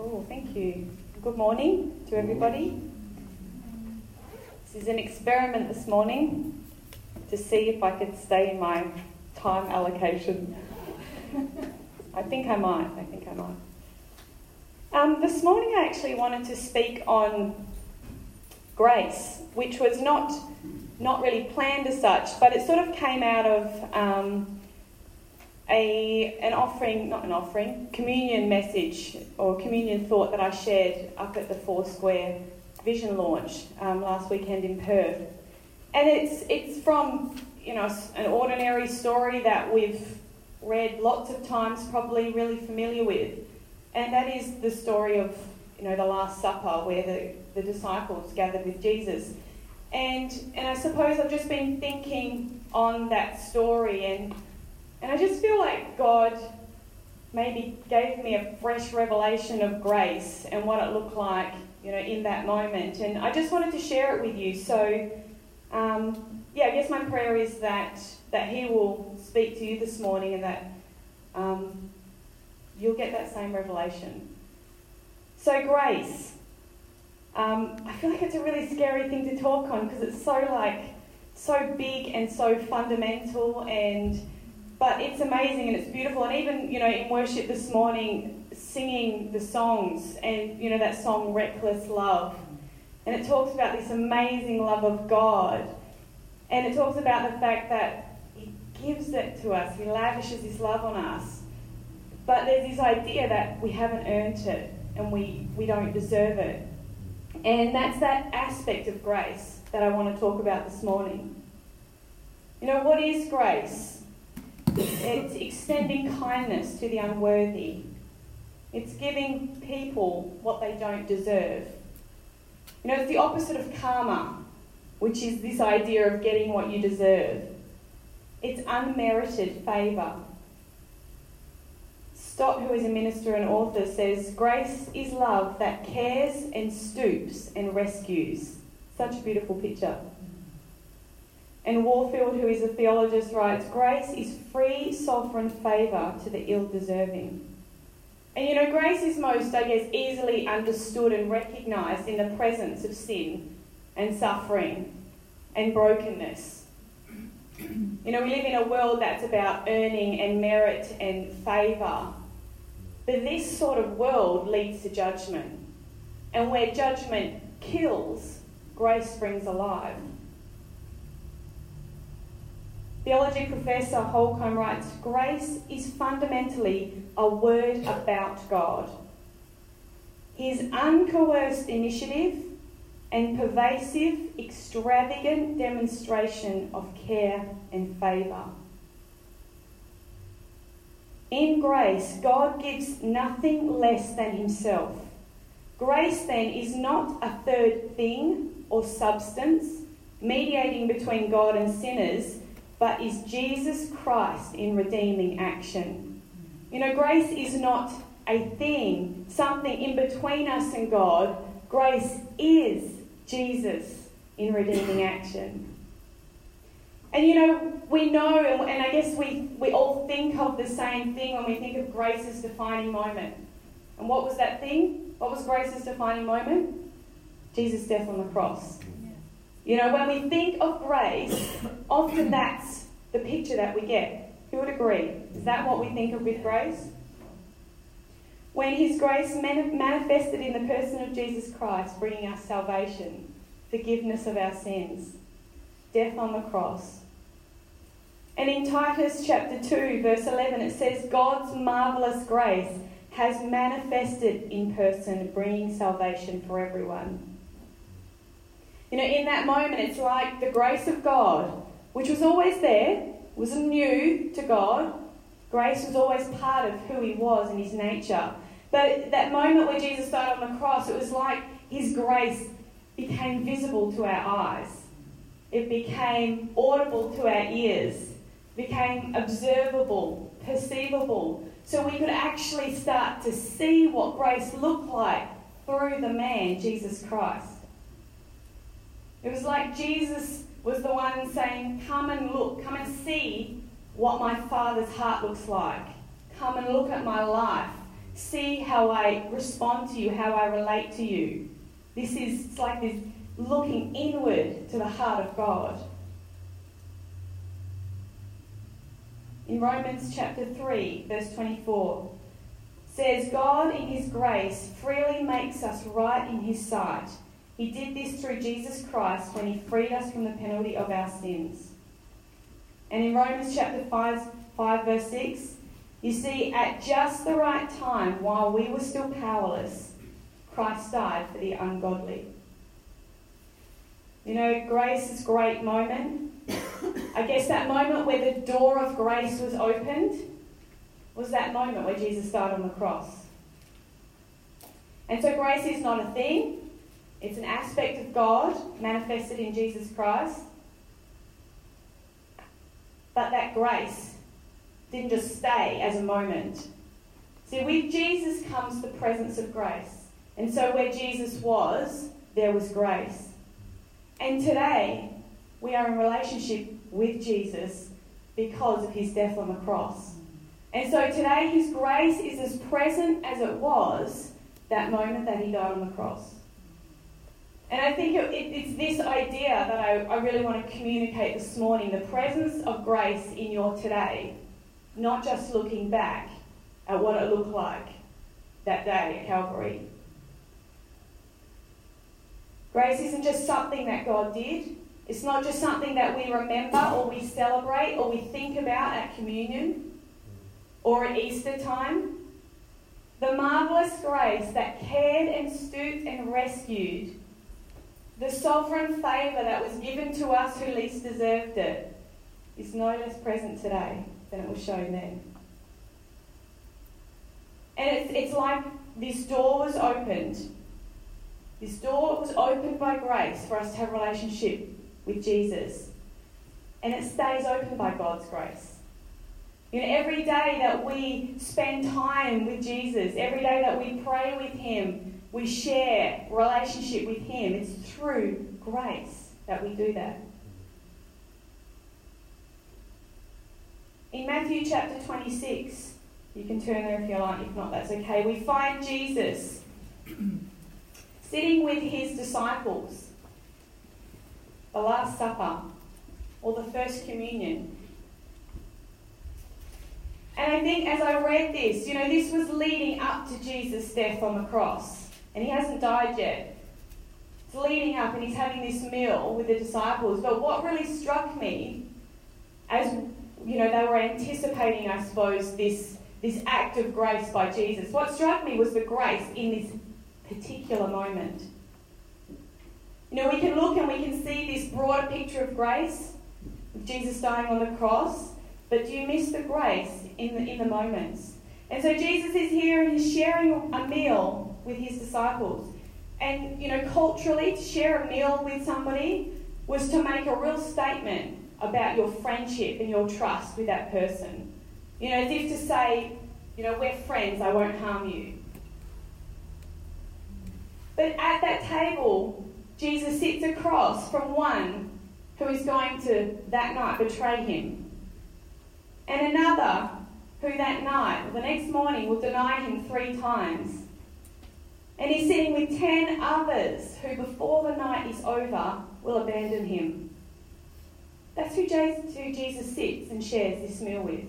Oh, thank you. Good morning to everybody. This is an experiment this morning to see if I could stay in my time allocation. I think I might. This morning I actually wanted to speak on grace, which was not really planned as such, but it sort of came out of communion message or communion thought that I shared up at the Foursquare Vision launch last weekend in Perth. And it's from, an ordinary story that we've read lots of times, probably really familiar with. And that is the story of, the Last Supper, where the disciples gathered with Jesus. And I suppose I've just been thinking on that story, and I just feel like God maybe gave me a fresh revelation of grace and what it looked like, in that moment. And I just wanted to share it with you. So, I guess my prayer is that He will speak to you this morning and that you'll get that same revelation. So grace. I feel like it's a really scary thing to talk on because it's so big and so fundamental, but it's amazing and it's beautiful. And even, in worship this morning, singing the songs and, that song Reckless Love. And it talks about this amazing love of God. And it talks about the fact that He gives it to us. He lavishes His love on us. But there's this idea that we haven't earned it and we don't deserve it. And that's that aspect of grace that I want to talk about this morning. What is grace? It's extending kindness to the unworthy. It's giving people what they don't deserve. It's the opposite of karma, which is this idea of getting what you deserve. It's unmerited favour. Stott, who is a minister and author, says, "Grace is love that cares and stoops and rescues." Such a beautiful picture. And Warfield, who is a theologist, writes, "Grace is free, sovereign favour to the ill-deserving." And grace is most, easily understood and recognised in the presence of sin and suffering and brokenness. We live in a world that's about earning and merit and favour. But this sort of world leads to judgment. And where judgment kills, grace springs alive. Theology professor Holcomb writes, "Grace is fundamentally a word about God. His uncoerced initiative and pervasive, extravagant demonstration of care and favour. In grace, God gives nothing less than Himself. Grace, then, is not a third thing or substance mediating between God and sinners, but is Jesus Christ in redeeming action." Grace is not a thing, something in between us and God. Grace is Jesus in redeeming action. And we know, and I guess we all think of the same thing when we think of grace's defining moment. And what was that thing? What was grace's defining moment? Jesus' death on the cross. When we think of grace, often that's the picture that we get. Who would agree? Is that what we think of with grace? When His grace manifested in the person of Jesus Christ, bringing us salvation, forgiveness of our sins, death on the cross. And in Titus chapter 2, verse 11, it says, "God's marvellous grace has manifested in person, bringing salvation for everyone." In that moment, it's like the grace of God, which was always there, wasn't new to God. Grace was always part of who He was and His nature. But that moment where Jesus died on the cross, it was like His grace became visible to our eyes. It became audible to our ears, became observable, perceivable, so we could actually start to see what grace looked like through the man, Jesus Christ. It was like Jesus was the one saying, "Come and look, come and see what my Father's heart looks like. Come and look at my life. see how I respond to you, how I relate to you. It's like this looking inward to the heart of God. In Romans chapter 3, verse 24, says, God in his grace freely makes us right in his sight. He did this through Jesus Christ when he freed us from the penalty of our sins. And in Romans chapter 5 verse 6, you see, at just the right time, while we were still powerless, Christ died for the ungodly. You know, Grace's great moment, I guess that moment where the door of grace was opened, was that moment where Jesus died on the cross. And so grace is not a thing, it's an aspect of God manifested in Jesus Christ. But that grace didn't just stay as a moment. See, with Jesus comes the presence of grace. And so where Jesus was, there was grace. And today, we are in relationship with Jesus because of his death on the cross. And so today, his grace is as present as it was that moment that he died on the cross. And I think it's this idea that I really want to communicate this morning, the presence of grace in your today, not just looking back at what it looked like that day at Calvary. Grace isn't just something that God did. It's not just something that we remember or we celebrate or we think about at communion or at Easter time. The marvellous grace that cared and stooped and rescued, the sovereign favour that was given to us who least deserved it, is no less present today than it was shown then. And it's like this door was opened. This door was opened by grace for us to have a relationship with Jesus. And it stays open by God's grace. You know, every day that we spend time with Jesus, every day that we pray with him, we share relationship with him, it's through grace that we do that. In Matthew chapter 26, you can turn there if you like, if not that's okay, we find Jesus sitting with his disciples, the Last Supper, or the First Communion. And I think as I read this, you know, this was leading up to Jesus' death on the cross. And he hasn't died yet. It's leading up and he's having this meal with the disciples. But what really struck me, as you know, they were anticipating, I suppose, this act of grace by Jesus. What struck me was the grace in this particular moment. You know, we can look and we can see this broader picture of grace, with Jesus dying on the cross, but do you miss the grace in the moments? And so Jesus is here and he's sharing a meal with his disciples. And, you know, culturally, to share a meal with somebody was to make a real statement about your friendship and your trust with that person. You know, as if to say, you know, we're friends, I won't harm you. But at that table, Jesus sits across from one who is going to, that night, betray him. And another who that night, or the next morning, will deny him 3 times. And he's sitting with 10 others who, before the night is over, will abandon him. That's who Jesus sits and shares this meal with.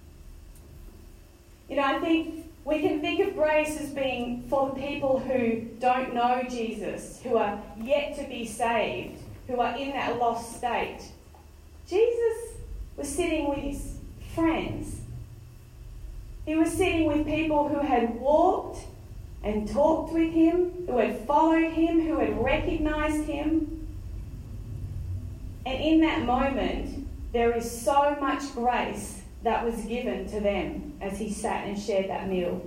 You know, I think we can think of grace as being for the people who don't know Jesus, who are yet to be saved, who are in that lost state. Jesus was sitting with his friends. He was sitting with people who had walked and talked with him, who had followed him, who had recognized him. And in that moment, there is so much grace that was given to them as he sat and shared that meal.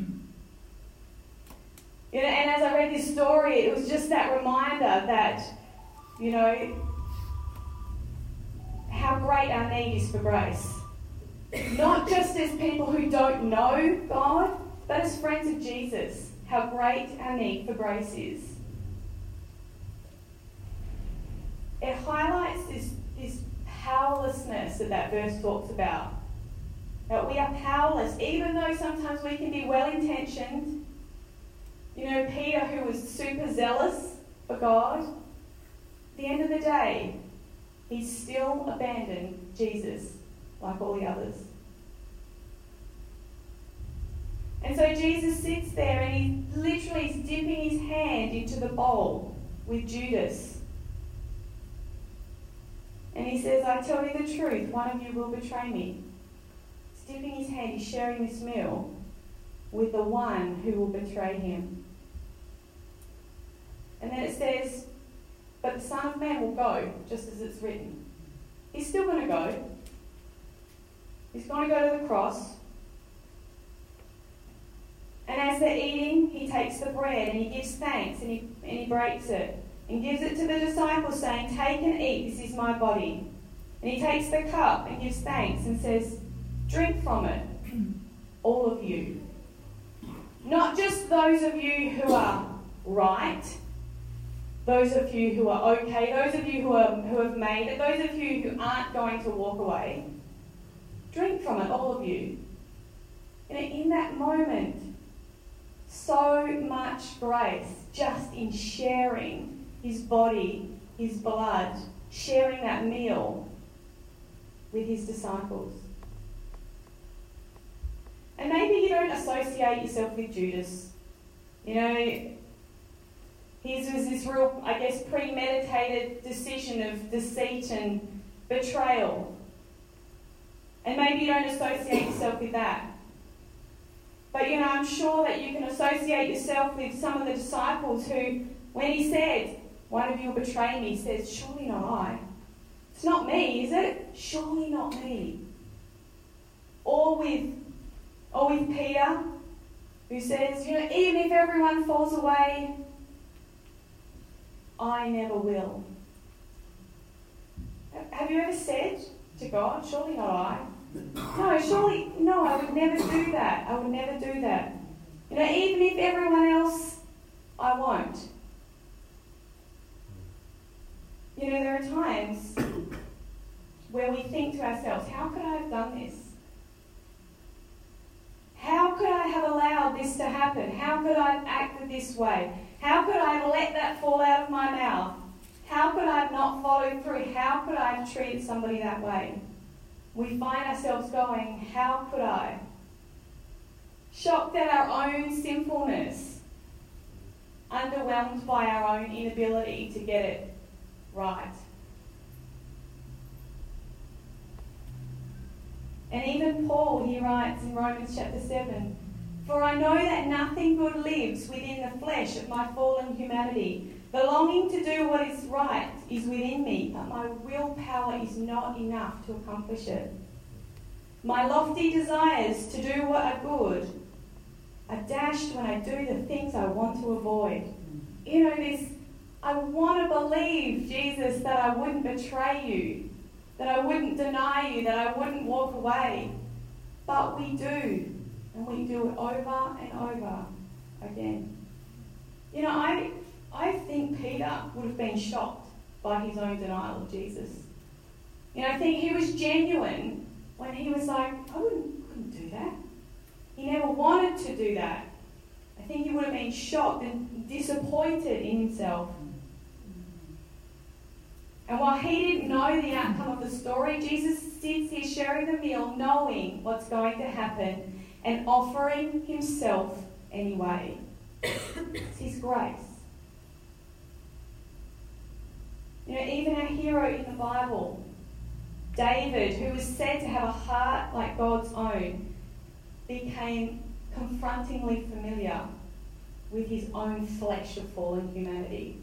You know, and as I read this story, it was just that reminder that, you know, how great our need is for grace. Not just as people who don't know God, but as friends of Jesus, how great our need for grace is. It highlights this powerlessness that verse talks about. that we are powerless, even though sometimes we can be well-intentioned. You know, Peter, who was super zealous for God, at the end of the day, he still abandoned Jesus like all the others. And so Jesus sits there and he literally is dipping his hand into the bowl with Judas. And he says, I tell you the truth, one of you will betray me. He's dipping his hand, he's sharing this meal with the one who will betray him. And then it says, but the Son of Man will go, just as it's written. He's still going to go. He's going to go to the cross. And as they're eating, he takes the bread and he gives thanks and he breaks it and gives it to the disciples, saying, take and eat, this is my body. And he takes the cup and gives thanks and says, drink from it, all of you. Not just those of you who are right, those of you who are okay, those of you who have made it, those of you who aren't going to walk away. Drink from it, all of you. And in that moment, so much grace just in sharing his body, his blood, sharing that meal with his disciples. And maybe you don't associate yourself with Judas. You know, his was this real, I guess, premeditated decision of deceit and betrayal. And maybe you don't associate yourself with that. But, you know, I'm sure that you can associate yourself with some of the disciples who, when he said, one of you will betray me, says, surely not I. It's not me, is it? Surely not me. Or with Peter, who says, you know, even if everyone falls away, I never will. Have you ever said to God, surely not I? No, I would never do that. I would never do that. You know, even if everyone else, I won't. You know, there are times where we think to ourselves, how could I have done this? How could I have allowed this to happen? How could I have acted this way? How could I have let that fall out of my mouth? How could I have not followed through? How could I have treated somebody that way? We find ourselves going, how could I? Shocked at our own sinfulness, underwhelmed by our own inability to get it right. And even Paul, he writes in Romans chapter 7, for I know that nothing good lives within the flesh of my fallen humanity. The longing to do what is right is within me, but my willpower is not enough to accomplish it. My lofty desires to do what are good are dashed when I do the things I want to avoid. You know, this, I want to believe, Jesus, that I wouldn't betray you, that I wouldn't deny you, that I wouldn't walk away. But we do, and we do it over and over again. You know, I think Peter would have been shocked by his own denial of Jesus. You know, I think he was genuine when he was like, I couldn't do that. He never wanted to do that. I think he would have been shocked and disappointed in himself. And while he didn't know the outcome of the story, Jesus sits here sharing the meal, knowing what's going to happen and offering himself anyway. It's his grace. You know, even our hero in the Bible, David, who was said to have a heart like God's own, became confrontingly familiar with his own flesh of fallen humanity.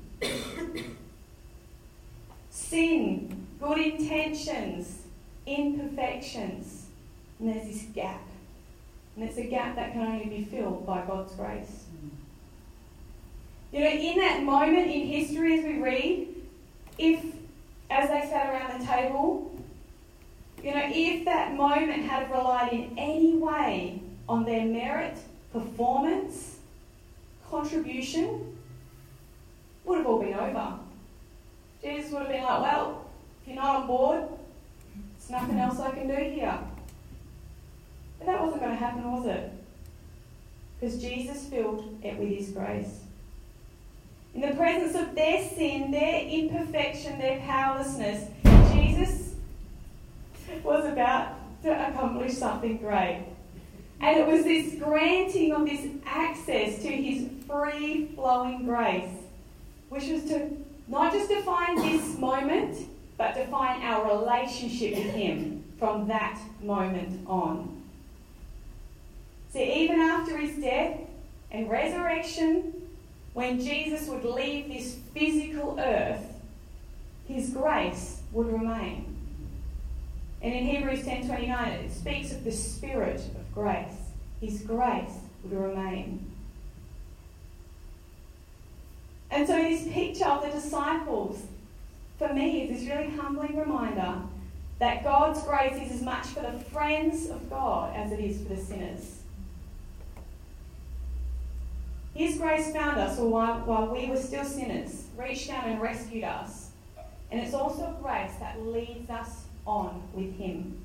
Sin, good intentions, imperfections, and there's this gap. And it's a gap that can only be filled by God's grace. You know, in that moment in history as we read, if, as they sat around the table, you know, if that moment had relied in any way on their merit, performance, contribution, would have all been over. Jesus would have been like, well, if you're not on board, there's nothing else I can do here. But that wasn't going to happen, was it? Because Jesus filled it with his grace. In the presence of their sin, their imperfection, their powerlessness, Jesus was about to accomplish something great. And it was this granting of this access to his free-flowing grace, which was to not just define this moment, but define our relationship with him from that moment on. See, even after his death and resurrection, when Jesus would leave this physical earth, his grace would remain. And in Hebrews 10:29, it speaks of the Spirit of grace. His grace would remain. And so this picture of the disciples, for me, is this really humbling reminder that God's grace is as much for the friends of God as it is for the sinners. His grace found us while we were still sinners, reached down and rescued us. And it's also grace that leads us on with him.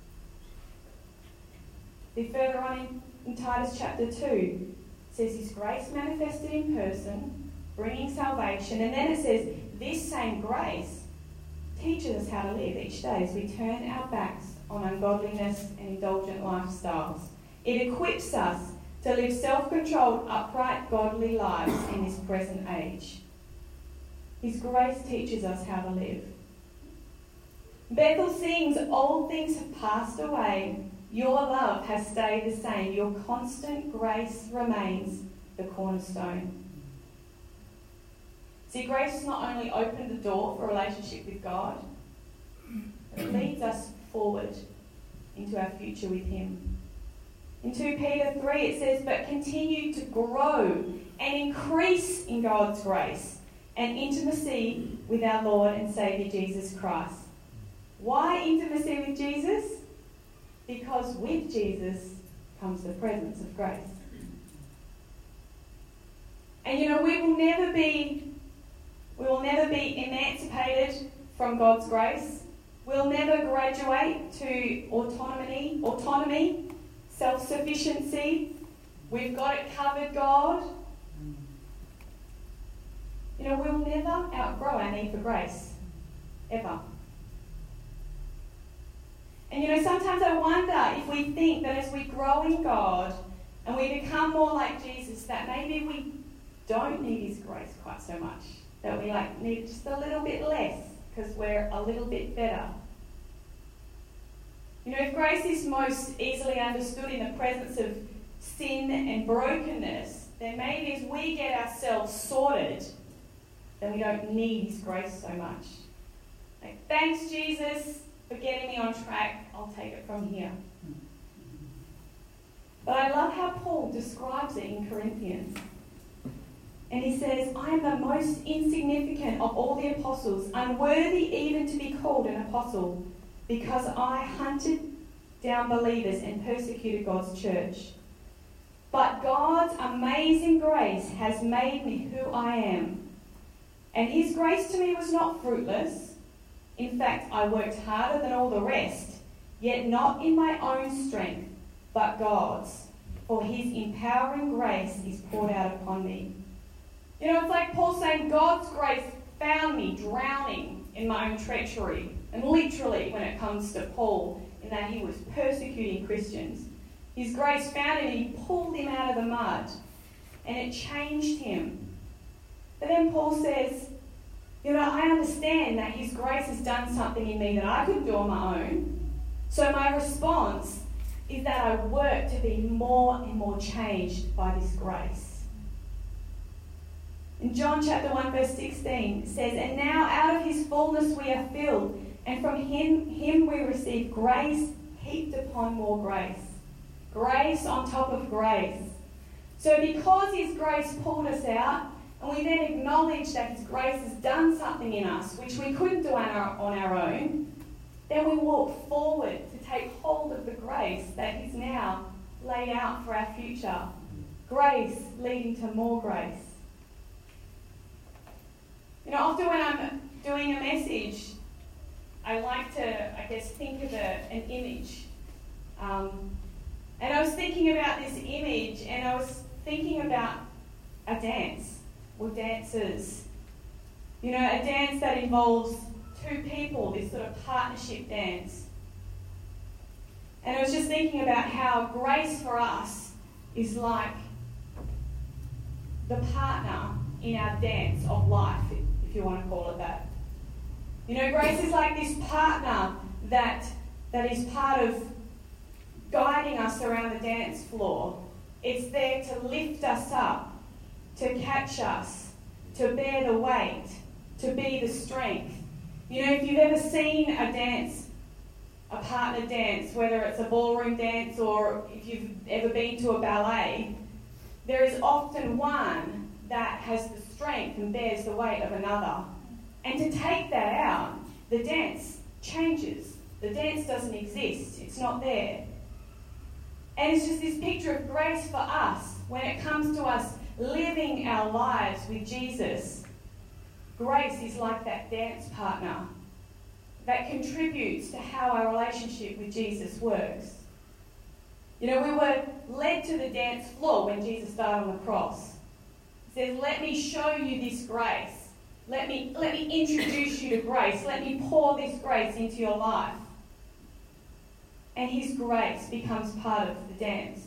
Further on in Titus chapter 2, it says his grace manifested in person, bringing salvation. And then it says this same grace teaches us how to live each day as we turn our backs on ungodliness and indulgent lifestyles. It equips us to live self-controlled, upright, godly lives in this present age. His grace teaches us how to live. Bethel sings, old things have passed away. Your love has stayed the same. Your constant grace remains the cornerstone. See, grace has not only opened the door for a relationship with God, it leads us forward into our future with him. In 2 Peter 3 it says, but continue to grow and increase in God's grace and intimacy with our Lord and Saviour Jesus Christ. Why intimacy with Jesus? Because with Jesus comes the presence of grace. And we will never be emancipated from God's grace. We'll never graduate to autonomy, self-sufficiency. We've got it covered, God. We'll never outgrow our need for grace. Ever. And sometimes I wonder if we think that as we grow in God and we become more like Jesus, that maybe we don't need his grace quite so much. That we need just a little bit less because we're a little bit better. If grace is most easily understood in the presence of sin and brokenness, then maybe as we get ourselves sorted, then we don't need his grace so much. Thanks, Jesus, for getting me on track. I'll take it from here. But I love how Paul describes it in Corinthians. And he says, I am the most insignificant of all the apostles, unworthy even to be called an apostle, because I hunted down believers and persecuted God's church. But God's amazing grace has made me who I am. And his grace to me was not fruitless. In fact, I worked harder than all the rest, yet not in my own strength, but God's. For his empowering grace is poured out upon me. It's like Paul saying, God's grace found me drowning in my own treachery. And literally, when it comes to Paul, in that he was persecuting Christians, his grace found him and he pulled him out of the mud. And it changed him. But then Paul says, I understand that his grace has done something in me that I couldn't do on my own. So my response is that I work to be more and more changed by this grace. In John chapter 1 verse 16 it says, and now out of his fullness we are filled, and from him we receive grace heaped upon more grace. Grace on top of grace. So because his grace pulled us out, and we then acknowledge that his grace has done something in us which we couldn't do on our own, then we walk forward to take hold of the grace that he's now laid out for our future. Grace leading to more grace. Often when I'm doing a message, I like to, think of an image. And I was thinking about this image, and I was thinking about a dance, or dancers. You know, a dance that involves two people, this sort of partnership dance. And I was just thinking about how grace for us is like the partner in our dance of life, if you want to call it that. You know, grace is like this partner that is part of guiding us around the dance floor. It's there to lift us up, to catch us, to bear the weight, to be the strength. You know, if you've ever seen a dance, a partner dance, whether it's a ballroom dance or if you've ever been to a ballet, there is often one that has the strength and bears the weight of another. And to take that out, the dance changes. The dance doesn't exist. It's not there. And it's just this picture of grace for us when it comes to us living our lives with Jesus. Grace is like that dance partner that contributes to how our relationship with Jesus works. You know, we were led to the dance floor when Jesus died on the cross. He says, let me show you this grace. Let me introduce you to grace. Let me pour this grace into your life. And his grace becomes part of the dance.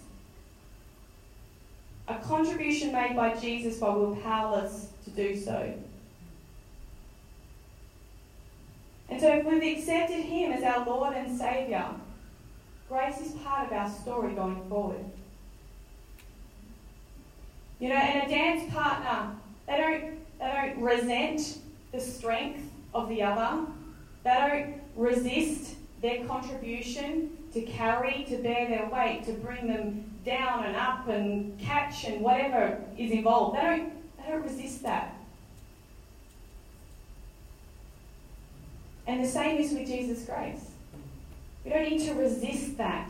A contribution made by Jesus while we were powerless to do so. And so if we've accepted him as our Lord and Saviour, grace is part of our story going forward. You know, and a dance partner, they don't resent the strength of the other. They don't resist their contribution to carry, to bear their weight, to bring them down and up and catch and whatever is involved. They don't resist that. And the same is with Jesus' grace. We don't need to resist that.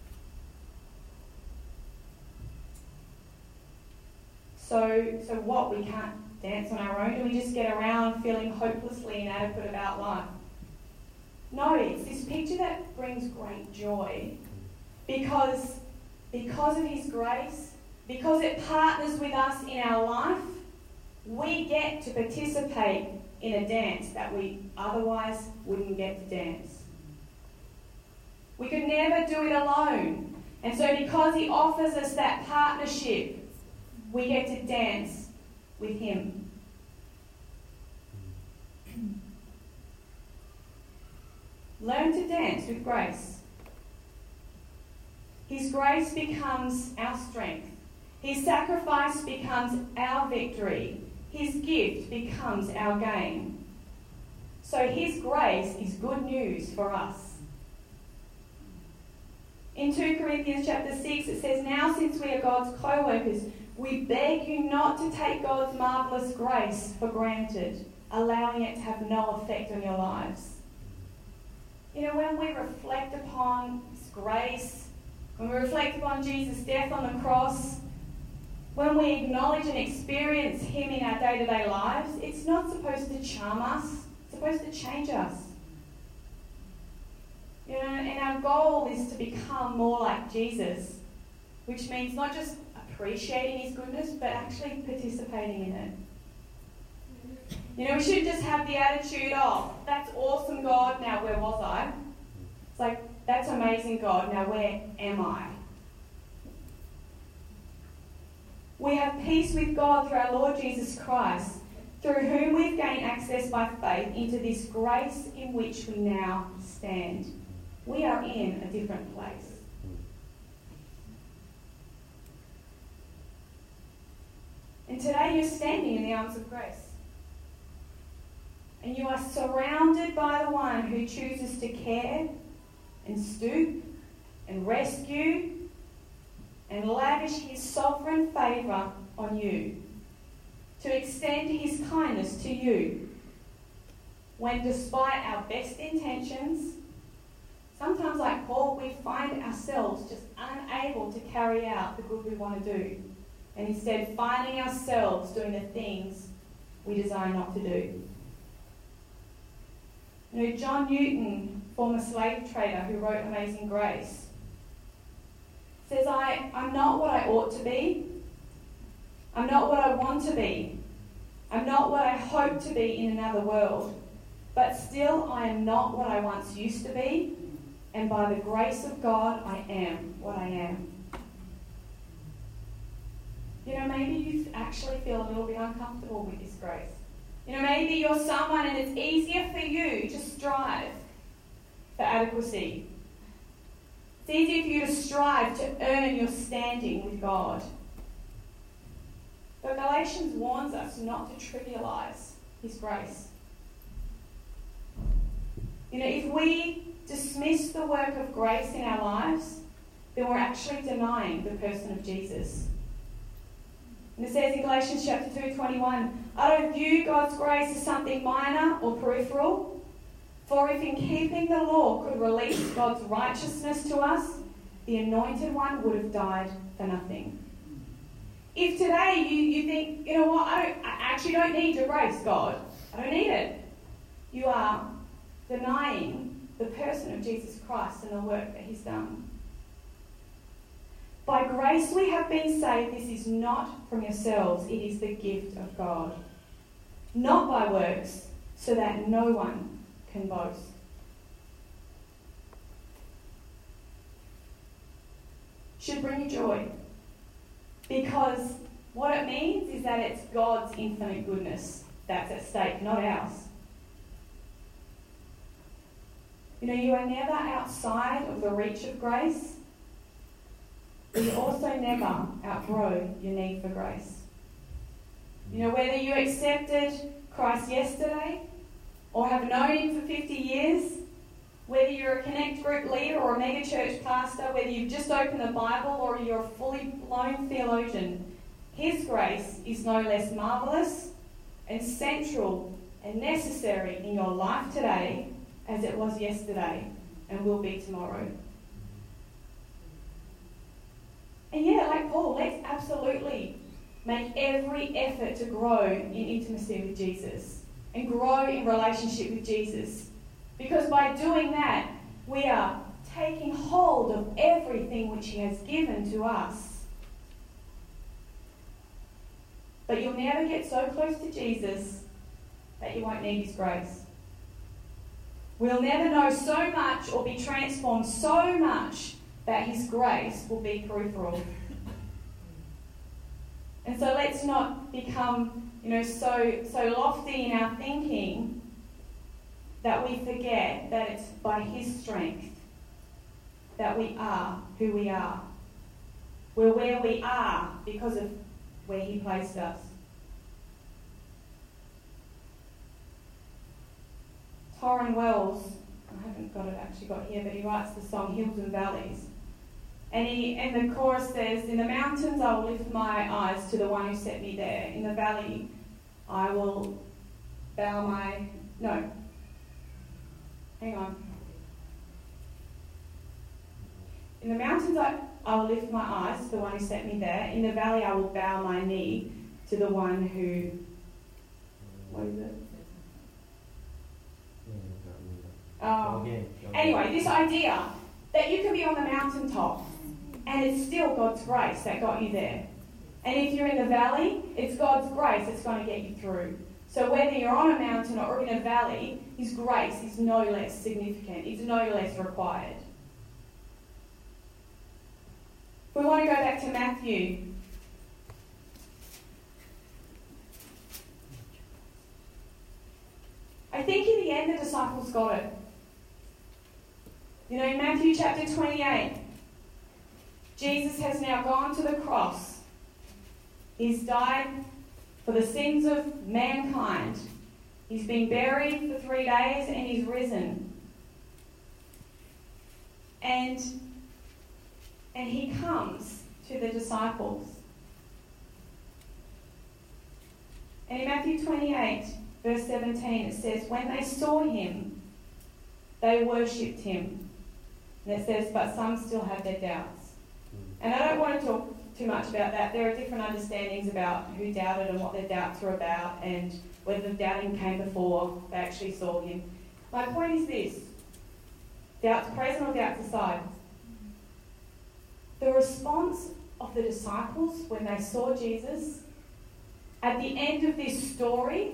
So what? We can't dance on our own? Do we just get around feeling hopelessly inadequate about life? No, it's this picture that brings great joy because of his grace, because it partners with us in our life, we get to participate in a dance that we otherwise wouldn't get to dance. We could never do it alone. And so because he offers us that partnership, we get to dance with him. Learn to dance with grace. His grace becomes our strength. His sacrifice becomes our victory. His gift becomes our gain. So his grace is good news for us. In 2 Corinthians chapter 6, it says, now since we are God's co-workers, we beg you not to take God's marvellous grace for granted, allowing it to have no effect on your lives. You know, when we reflect upon his grace, when we reflect upon Jesus' death on the cross, when we acknowledge and experience him in our day-to-day lives, it's not supposed to charm us, it's supposed to change us. You know, and our goal is to become more like Jesus, which means not just appreciating his goodness, but actually participating in it. You know, we shouldn't just have the attitude, oh, that's awesome, God, now where was I? It's like, that's amazing, God, now where am I? We have peace with God through our Lord Jesus Christ, through whom we've gained access by faith into this grace in which we now stand. We are in a different place. And today you're standing in the arms of grace. And you are surrounded by the one who chooses to care and stoop and rescue and lavish his sovereign favour on you, to extend his kindness to you, when despite our best intentions, sometimes like Paul, we find ourselves just unable to carry out the good we want to do, and instead finding ourselves doing the things we desire not to do. You know, John Newton, former slave trader who wrote Amazing Grace, says, I'm not what I ought to be. I'm not what I want to be. I'm not what I hope to be in another world. But still, I am not what I once used to be. And by the grace of God, I am what I am. You know, maybe you actually feel a little bit uncomfortable with this grace. You know, maybe you're someone and it's easier for you to strive for adequacy. It's easier for you to strive to earn your standing with God. But Galatians warns us not to trivialise His grace. You know, if we dismiss the work of grace in our lives, then we're actually denying the person of Jesus. And it says in Galatians chapter 2:21, I don't view God's grace as something minor or peripheral, for if in keeping the law could release God's righteousness to us, the Anointed One would have died for nothing. If today you think, you know what, I actually don't need your grace, God. I don't need it. You are denying the person of Jesus Christ and the work that He's done. By grace we have been saved. This is not from yourselves. It is the gift of God. Not by works, so that no one can boast. Should bring you joy. Because what it means is that it's God's infinite goodness that's at stake, not ours. You know, you are never outside of the reach of grace, but you also never outgrow your need for grace. You know, whether you accepted Christ yesterday or have known Him for 50 years, whether you're a Connect group leader or a mega church pastor, whether you've just opened the Bible or you're a fully blown theologian, His grace is no less marvellous and central and necessary in your life today as it was yesterday and will be tomorrow. And yeah, like Paul, let's absolutely make every effort to grow in intimacy with Jesus and grow in relationship with Jesus. Because by doing that, we are taking hold of everything which He has given to us. But you'll never get so close to Jesus that you won't need His grace. We'll never know so much or be transformed so much that His grace will be peripheral. And so let's not become, so lofty in our thinking that we forget that it's by His strength that we are who we are. We're where we are because of where He placed us. Torrin Wells, I haven't actually got here, but he writes the song Hills and Valleys. And the chorus says, in the mountains I will lift my eyes to the one who set me there. In the valley I will bow my... No. Hang on. In the mountains I will lift my eyes to the one who set me there. In the valley I will bow my knee to the one who... What is it? Anyway, this idea that you can be on the mountaintop and it's still God's grace that got you there. And if you're in the valley, it's God's grace that's going to get you through. So whether you're on a mountain or in a valley, His grace is no less significant. It's no less required. We want to go back to Matthew. I think in the end the disciples got it. You know, in Matthew chapter 28, Jesus has now gone to the cross. He's died for the sins of mankind. He's been buried for 3 days and He's risen. And He comes to the disciples. And in Matthew 28, verse 17, it says, when they saw Him, they worshipped Him. And it says, but some still have their doubts. And I don't want to talk too much about that. There are different understandings about who doubted and what their doubts were about and whether the doubting came before they actually saw Him. My point is this. Doubts present or doubts aside? The response of the disciples when they saw Jesus at the end of this story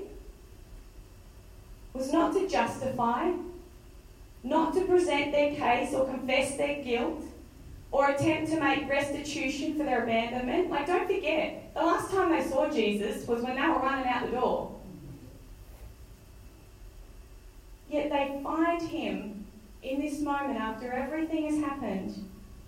was not to justify, not to present their case or confess their guilt, or attempt to make restitution for their abandonment. Like, don't forget, the last time they saw Jesus was when they were running out the door. Yet they find him in this moment after everything has happened,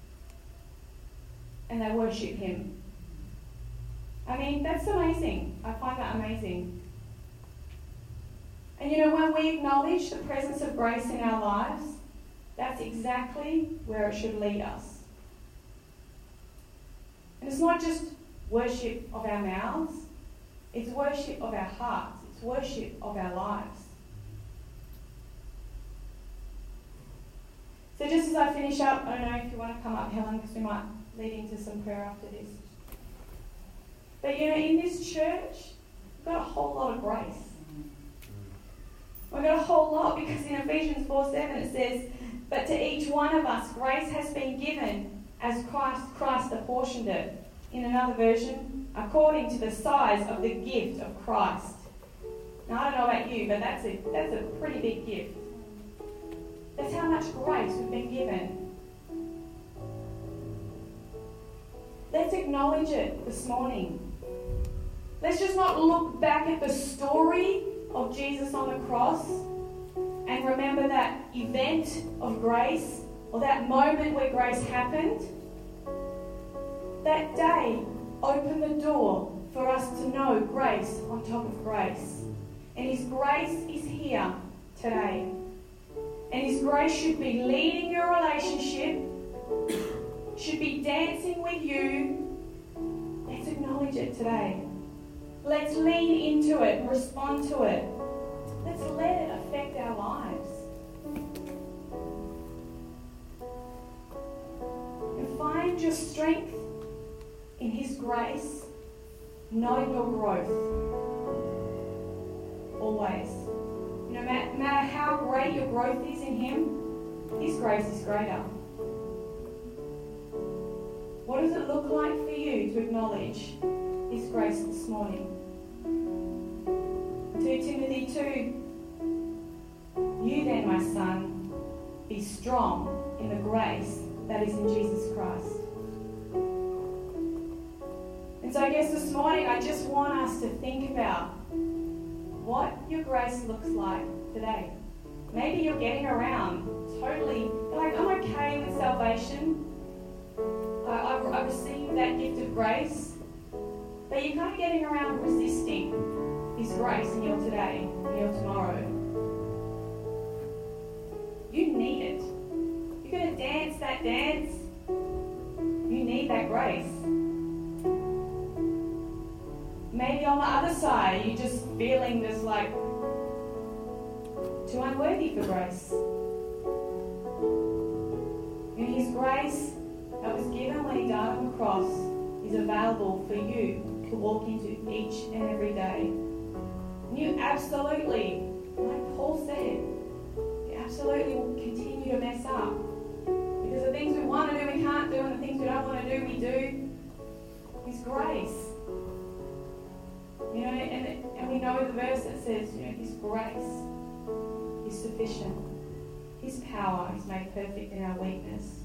and they worship him. I mean, that's amazing. I find that amazing. And you know, when we acknowledge the presence of grace in our lives, that's exactly where it should lead us. And it's not just worship of our mouths, it's worship of our hearts, it's worship of our lives. So just as I finish up, I don't know if you want to come up, Helen, because we might lead into some prayer after this. But you know, in this church, we've got a whole lot of grace. We've got a whole lot, because in Ephesians 4:7 it says, "But to each one of us grace has been given as Christ apportioned it." In another version, according to the size of the gift of Christ. Now, I don't know about you, but that's a pretty big gift. That's how much grace we've been given. Let's acknowledge it this morning. Let's just not look back at the story of Jesus on the cross and remember that event of grace, or that moment where grace happened. That day opened the door for us to know grace on top of grace. And his grace is here today. And his grace should be leading your relationship, should be dancing with you. Let's acknowledge it today. Let's lean into it and respond to it. Let's let it affect our lives. And find your strength in his grace. Know your growth. Always. No matter how great your growth is in him, his grace is greater. What does it look like for you to acknowledge his grace this morning? 2 Timothy 2. You then, my son, be strong in the grace that is in Jesus Christ. And so I guess this morning I just want us to think about what your grace looks like today. Maybe you're getting around totally, you're like, I'm okay with salvation. I received that gift of grace. But you're kind of getting around resisting his grace in your today, in your tomorrow. You need it. You're going to dance that dance. You need that grace. Maybe on the other side, you're just feeling this like too unworthy for grace. And his grace that was given when he died on the cross is available for you to walk into each and every day. And you absolutely, like Paul said, you absolutely will continue to mess up. Because the things we want to do, we can't do, and the things we don't want to do, we do. His grace. You know, and we know the verse that says, you know, his grace is sufficient. His power is made perfect in our weakness.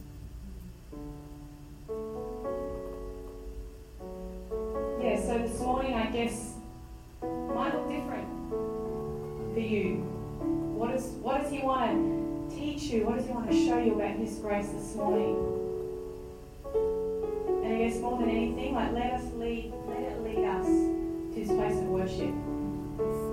Yeah, so this morning, I guess, might look different for you. What does he want to teach you? What does he want to show you about his grace this morning? And I guess more than anything, like let it lead us to this place of worship.